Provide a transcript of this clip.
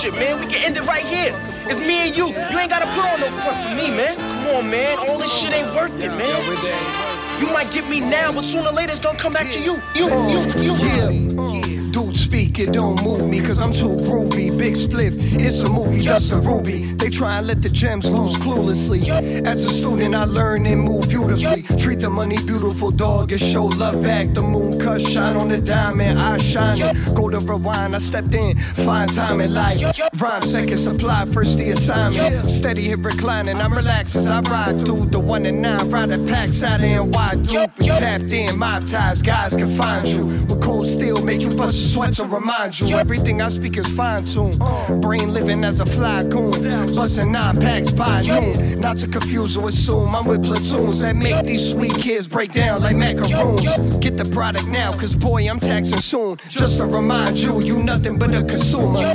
bullshit, man. We can end it right here. It's me and you. You ain't gotta put on no front for me, man. Come on, man. All this shit ain't worth it, man. You might get me now, but sooner or later it's gonna come back to you. Dude speak, it don't move me, cause I'm too groovy. Big spliff, it's a movie, just a ruby. They try and let the gems loose cluelessly. As a student, I learn and move beautifully. Treat the money beautiful, dog, and show love back. The moon cut, shine on the diamond, I shining. Go to rewind, I stepped in, fine timing like rhyme, second supply, first the assignment. Steady hit reclining, I'm relaxed as I ride through the 1 and 9, riding packs out of NY, dude. We tapped in, mob ties, guys can find you. With cold steel, make you bust your sweat to remind you. Everything I speak is fine-tuned. Brain living as a fly goon. Busting 9 packs by noon. Not to confuse or assume I'm with platoons that make these sweet kids break down like macaroons. Get the product now, cause boy, I'm taxing soon. Just to remind you, you nothing but a consumer.